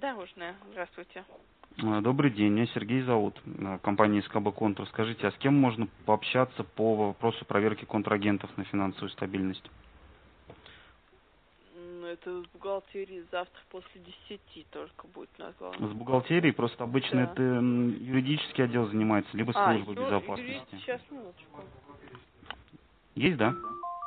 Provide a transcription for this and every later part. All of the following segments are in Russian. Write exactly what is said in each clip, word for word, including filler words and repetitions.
Дорожная. Здравствуйте. А, Добрый день, меня Сергей зовут, а, компания СКБ Контур. Скажите, а с кем можно пообщаться по вопросу проверки контрагентов на финансовую стабильность? М, Это в бухгалтерии завтра после десяти только будет назван. С бухгалтерией просто обычно Да. это м, юридический отдел занимается, либо А, служба еще юрист, безопасности. сейчас, минуточку. Есть, да?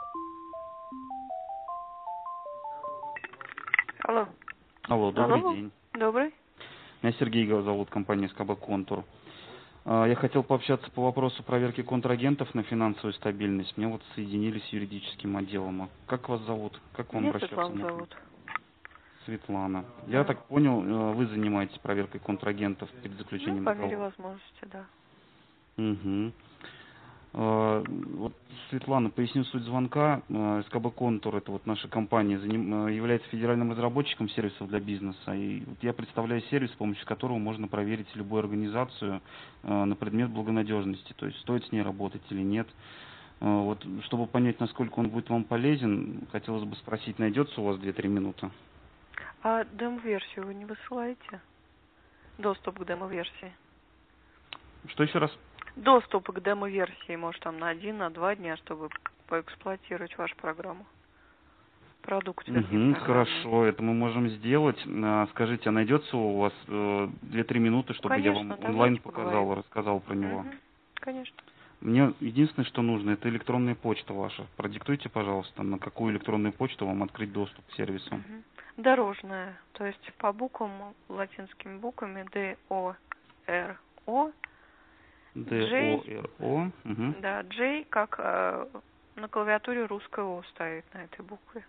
Алло. Алло, добрый Алло. день. Добрый. Меня Сергей зовут, компания СКБ Контур. А, Я хотел пообщаться по вопросу проверки контрагентов на финансовую стабильность. Мне вот соединили с юридическим отделом. А Как вас зовут? Как вам Меня обращаться Светлана нужно? зовут. Светлана. Я Да. так понял, э, вы занимаетесь проверкой контрагентов перед Ну, заключением по мере договора. возможности, да. Угу. Вот, Светлана, поясню суть звонка. Э, СКБ Контур, это вот наша компания, заним- э, является федеральным разработчиком сервисов для бизнеса. И вот я представляю сервис, с помощью которого можно проверить любую организацию э, на предмет благонадежности, то есть стоит с ней работать или нет. Э, Вот, чтобы понять, насколько он будет вам полезен, хотелось бы спросить, найдется у вас две-три минуты? А демо-версию вы не высылаете? Доступ к демо-версии. Что еще раз? Доступ к демо-версии, может, там на один, на два дня, чтобы поэксплуатировать вашу программу. Продукт, вернее, Угу, программный. хорошо, это мы можем сделать. А, Скажите, а найдется у вас э, две-три минуты, чтобы я вам Конечно, онлайн давайте показал, поговорим. рассказал про него? Угу. Конечно. Мне единственное, что нужно, это электронная почта ваша. Продиктуйте, пожалуйста, на какую электронную почту вам открыть доступ к сервису. Угу. Дорожная, то есть по буквам, латинскими буквами Д, О, Р, О, J, Д-О-Р-О. Угу. да, J, как э, на клавиатуре русское О стоит на этой букве.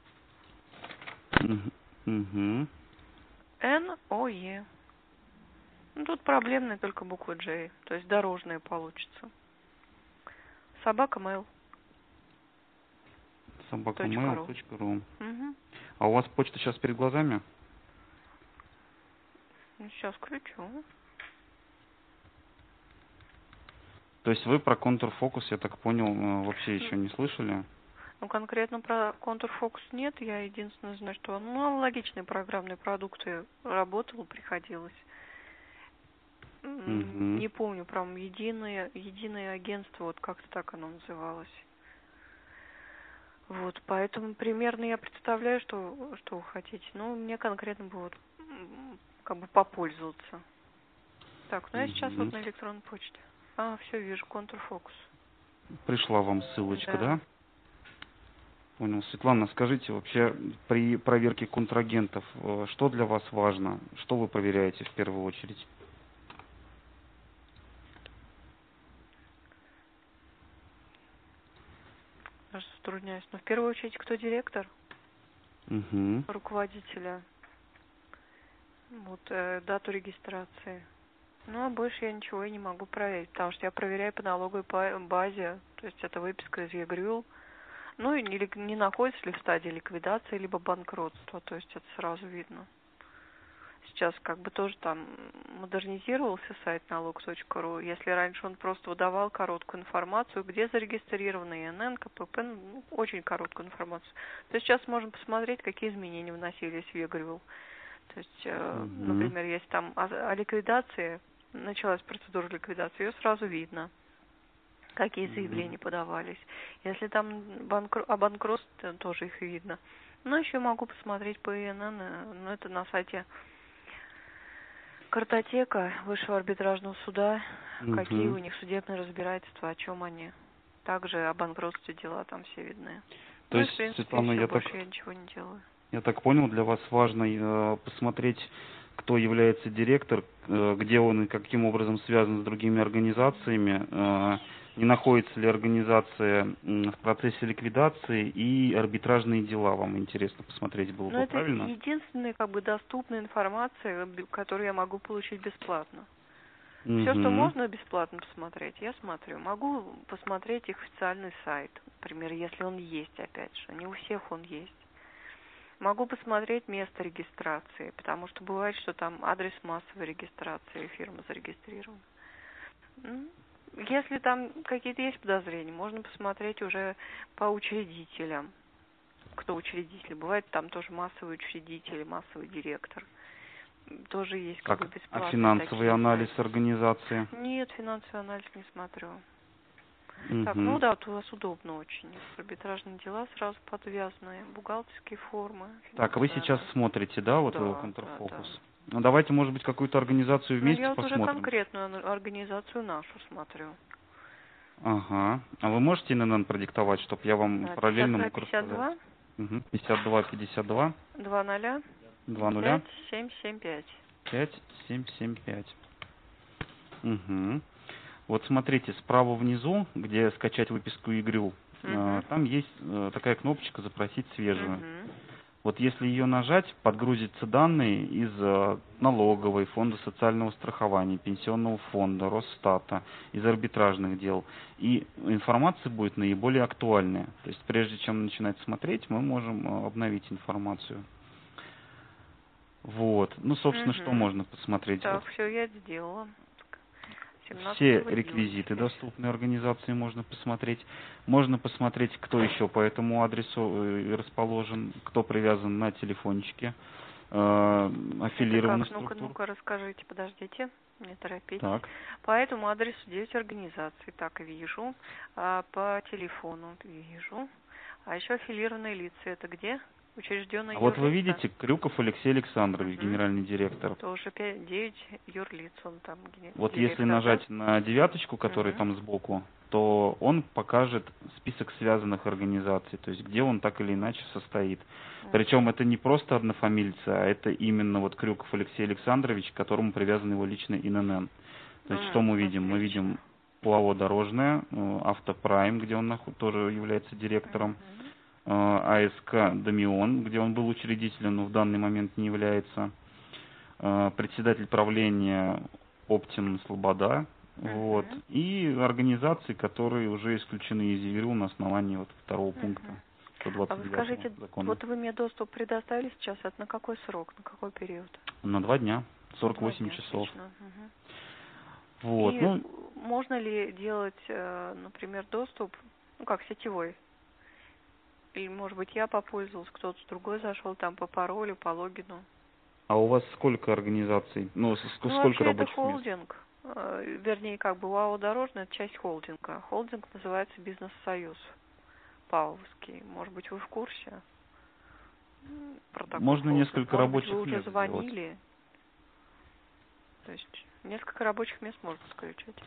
Угу. Н, О, Е. Ну, тут проблемная только буква J, то есть дорожная получится. Собака mail. собака Точка мейл ру. точка ру. Угу. А у вас почта сейчас перед глазами? Ну, сейчас включу. То есть вы про контур-фокус, я так понял, э, вообще еще не слышали? Ну, конкретно про контур-фокус нет. Я единственное знаю, что ну, аналогичные программные продукты работал, приходилось. М, Угу. Не помню, прям единое, единое агентство, вот как-то так оно называлось. Вот, поэтому примерно я представляю, что, что вы хотите. Ну, мне конкретно бы вот м, как бы попользоваться. Так, ну я сейчас вот Угу. на электронной почте. А, все, вижу, контур-фокус. Пришла вам ссылочка, Да. да? Понял. Светлана, скажите, вообще при проверке контрагентов, э, что для вас важно? Что вы проверяете в первую очередь? Даже затрудняюсь. Но в первую очередь, кто директор, Угу. руководителя, вот, э, дату регистрации. Ну, а больше я ничего и не могу проверить, потому что я проверяю по налоговой па- базе, то есть это выписка из ЕГРЮЛ. Ну, и не, лик- не находится ли в стадии ликвидации, либо банкротства, то есть это сразу видно. Сейчас как бы тоже там модернизировался сайт налог точка ру. Если раньше он просто выдавал короткую информацию, где зарегистрированы ИНН, КПП, ну, очень короткую информацию, то сейчас можно посмотреть, какие изменения вносились в ЕГРЮЛ. То есть, э, Угу. например, если там о, о ликвидации, началась процедура ликвидации, ее сразу видно, какие заявления подавались. Если там банкро... о банкротстве, тоже их видно. Но еще могу посмотреть по ИНН, э, ну, это на сайте Картотека Высшего арбитражного суда, какие Угу. у них судебные разбирательства, о чем они. Также о банкротстве дела там все видны. То Ну и, есть, в принципе, Светлана, все, я так, больше я ничего не делаю. я так понял, для вас важно э, посмотреть, кто является директор, э, где он и каким образом связан с другими организациями, э, не находится ли организация м, в процессе ликвидации, и арбитражные дела вам интересно посмотреть было Но бы, это правильно? единственная как бы доступная информация, б- которую я могу получить бесплатно. Все, что Угу. можно бесплатно посмотреть, я смотрю. Могу посмотреть их официальный сайт, например, если он есть, опять же. Не у всех он есть. Могу посмотреть место регистрации, потому что бывает, что там адрес массовой регистрации, фирма зарегистрирована. М, Если там какие-то есть подозрения, можно посмотреть уже по учредителям. Кто учредитель? Бывает там тоже массовый учредитель, массовый директор. тоже есть как, Как? бы бесплатные А финансовый такие анализ сайты. организации? Нет, финансовый анализ не смотрю. Угу. Так, ну да, вот у вас удобно очень. Арбитражные дела сразу подвязанные, бухгалтерские формы. Так, а вы сейчас анализ. смотрите, да, вот Да, его да, контрфокус? да. Ну давайте, может быть, какую-то организацию Ну, вместе я вот уже посмотрим. конкретную организацию нашу смотрю. Ага. А вы можете эн эн эн продиктовать, чтобы я вам Да, параллельно мог пятьдесят два рассказать? Угу. пятьдесят два пятьдесят два два ноля два нуля пять семь семь пять. пять семь семь пять. Угу. Вот смотрите, справа внизу, где скачать выписку ИГРЮ, Угу. там есть э, такая кнопочка «Запросить свежую». Угу. Вот если ее нажать, подгрузятся данные из э, налоговой, фонда социального страхования, пенсионного фонда, Росстата, из арбитражных дел. И информация будет наиболее актуальная. То есть прежде чем начинать смотреть, мы можем э, обновить информацию. Вот. Ну, собственно, Угу. что можно посмотреть? Так, Вот. все, я сделала. Все реквизиты доступной организации можно посмотреть. Можно посмотреть, кто еще по этому адресу расположен, кто привязан на телефончике, э, аффилированных структур. Ну-ка, ну-ка, расскажите, подождите, не торопитесь. Так. По этому адресу девять организаций, так, вижу. А по телефону вижу. А еще аффилированные лица, это где? Учрежденные А вот вы юрлица? видите, Крюков Алексей Александрович, угу. генеральный директор. Тоже девять юрлиц, он там где. Вот директор, если нажать да? на девяточку, которая угу. там сбоку, то он покажет список связанных организаций, то есть где он так или иначе состоит. Угу. Причем это не просто однофамильцы, а это именно вот Крюков Алексей Александрович, к которому привязан его личный ин эн эн. То есть угу. что мы видим? Отлично. Мы видим ПАО «Дорожная», Автопрайм, где он тоже является директором. Угу. АСК «Домион», где он был учредителем, но в данный момент не является, председатель правления «Оптим Слобода», uh-huh. вот, и организации, которые уже исключены из ЕГРЮ на основании вот второго uh-huh. пункта сто двадцать девятого А вы скажите, закона. Вот вы мне доступ предоставили сейчас, это на какой срок, на какой период? На два дня, сорок восемь дня, часов. Угу. Вот, и ну, можно ли делать, например, доступ, ну как сетевой? Или, может быть, я попользовался, кто-то другой зашел там по паролю, по логину. А у вас сколько организаций? Ну, ну сколько вообще рабочих это холдинг. Мест? Вернее, как бы УАО «Дорожная» — это часть холдинга. Холдинг называется «Бизнес-союз» Павловский. Может быть, вы в курсе? Про такой Можно холдинг. несколько Может рабочих быть, вы уже мест звонили. сделать. То есть несколько рабочих мест можно подключать.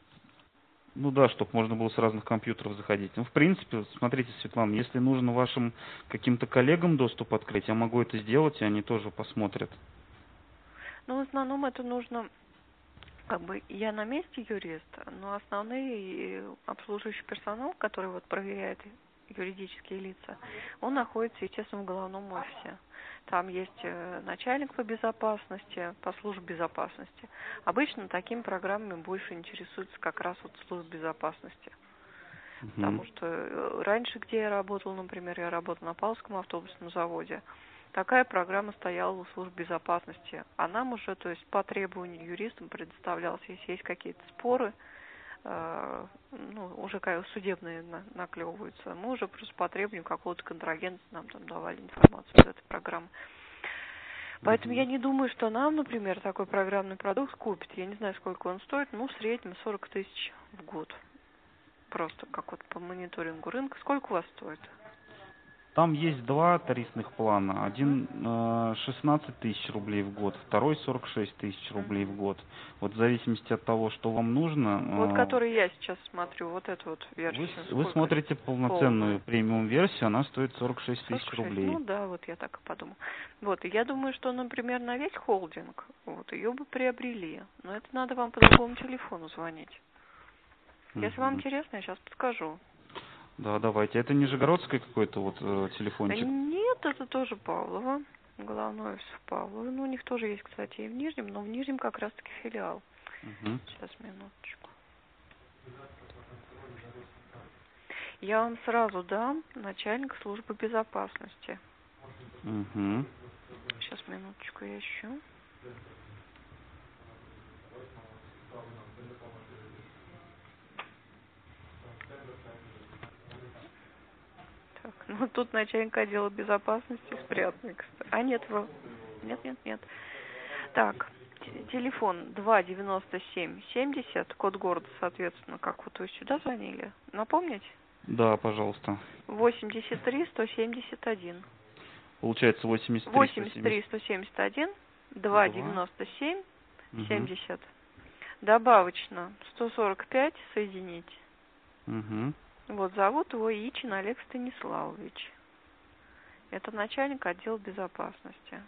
Ну да, чтобы можно было с разных компьютеров заходить. Ну, в принципе, смотрите, Светлана, если нужно вашим каким-то коллегам доступ открыть, я могу это сделать, и они тоже посмотрят. Ну, в основном это нужно, как бы, я на месте юрист, но основной обслуживающий персонал, который вот проверяет юридические лица, он находится, естественно, в головном офисе. Там есть начальник по безопасности, по службе безопасности. Обычно такими программами больше интересуются как раз вот служба безопасности. Угу. Потому что раньше, где я работала, например, я работала на Павловском автобусном заводе, такая программа стояла у служб безопасности. А нам уже, то есть по требованию юристам предоставлялся, если есть какие-то споры, э, ну, уже как судебные на, наклевываются, мы уже просто по требованию какого-то контрагента нам там давали информацию из этой программы. Поэтому uh-huh. я не думаю, что нам, например, такой программный продукт купит. Я не знаю, сколько он стоит, ну, в среднем сорок тысяч в год. Просто как вот по мониторингу рынка. Сколько у вас стоит? Там есть два тарифных плана. Один э, шестнадцать тысяч рублей в год, второй сорок шесть тысяч рублей в год. Вот в зависимости от того, что вам нужно. Вот, э, который я сейчас смотрю, вот эту вот версию. Вы, вы смотрите полноценную премиум-версию, она стоит сорок шесть тысяч рублей. Ну да, вот я так и подумала. Вот, и я думаю, что, например, на весь холдинг, вот, ее бы приобрели. Но это надо вам по другому телефону звонить. Если uh-huh. вам интересно, я сейчас подскажу. Да, давайте. Это Нижегородский какой-то вот э, телефончик? Нет, это тоже Павлово. Головной офис в Павлове. Ну, у них тоже есть, кстати, и в Нижнем, но в Нижнем как раз-таки филиал. Угу. Сейчас, минуточку. Я вам сразу дам начальник службы безопасности. Угу. Сейчас, минуточку, я ищу. Ну, тут начальник отдела безопасности спрятанный, кстати. А нет, его. Нет, нет, нет. Так, те- телефон два девяносто семь семьдесят, код города, соответственно, как вот вы сюда звонили. Напомнить? Да, пожалуйста. восемьдесят три сто семьдесят один. Получается восемьдесят три сто восемьдесят три семьдесят сто семьдесят один, два два. девяносто семь Угу. семьдесят. Добавочно сто сорок пять соединить. Угу. Вот, зовут его Ичин Олег Станиславович. Это начальник отдела безопасности.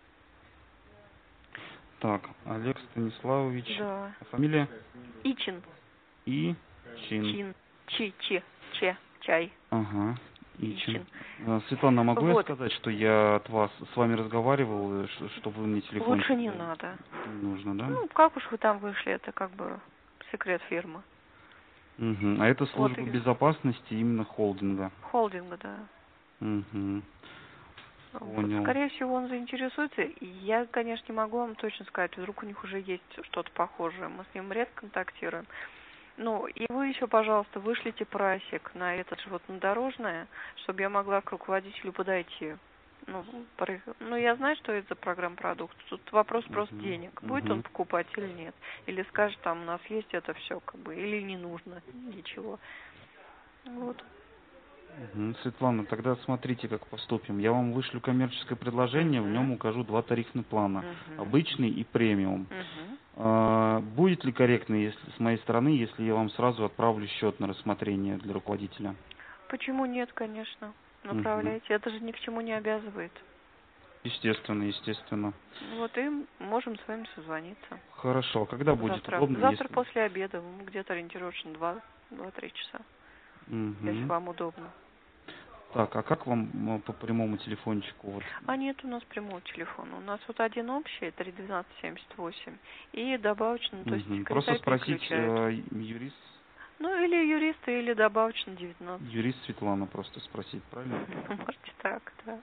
Так, Олег Станиславович. Да. А фамилия? Ичин. И. Чин. Чин. Чи. Чи. Че. Чай. Ага. Ичин. Ичин. А, Светлана, могу Вот. я сказать, что я от вас с вами разговаривал, чтобы вы мне телефон... Лучше не надо. Не нужно, да? Ну, как уж вы там вышли, это как бы секрет фирмы. Угу. А это служба Вот и- безопасности именно холдинга. Холдинга, да. Угу. Вот. Понял. Скорее всего, он заинтересуется. И я, конечно, не могу вам точно сказать, вдруг у них уже есть что-то похожее. Мы с ним редко контактируем. Ну, и вы еще, пожалуйста, вышлите прайсик на этот животнодорожное, чтобы я могла к руководителю подойти. Ну, про- ну, я знаю, что это за программ-продукт. Тут вопрос просто Мгм. денег. Будет Мгм. он покупать или нет. Или скажет, там, у нас есть это все, как бы, или не нужно ничего. Вот. Мгм. Светлана, тогда смотрите, как поступим. Я вам вышлю коммерческое предложение, в Мгм. нем укажу два тарифных плана. Мгм. Обычный и премиум. Мгм. А, будет ли корректно если, с моей стороны, если я вам сразу отправлю счет на рассмотрение для руководителя? Почему нет, конечно. Направляйте. Это же ни к чему не обязывает. Естественно, естественно. Вот и можем с вами созвониться. Хорошо, а когда будет Завтра. удобно? Завтра если- после обеда, ну, где-то ориентировочно два, два-три часа, если Мгм. вам удобно. Так, а как вам м, по прямому телефончику? Вот? А нет у нас прямого телефона. У нас вот один общий, три двенадцать семьдесят восемь, и добавочно, то есть Мгм. секретарь Просто спросить переключает. э, юрист, Ну, или юриста, или добавочно девятнадцать. юрист Светлана просто спросить, правильно? Можете так, да.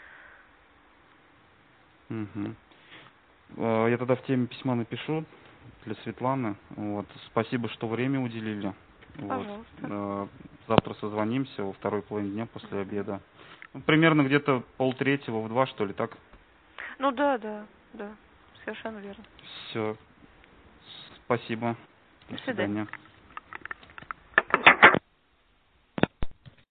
Мгм. Э, Я тогда в теме письма напишу для Светланы. Вот. Спасибо, что время уделили. Вот. Пожалуйста. Э, Завтра созвонимся во второй половине дня после обеда. Ну, примерно где-то полтретьего в два, что ли, так? Ну да, да, да. Совершенно верно. Все. Спасибо. До До свидания. свидания.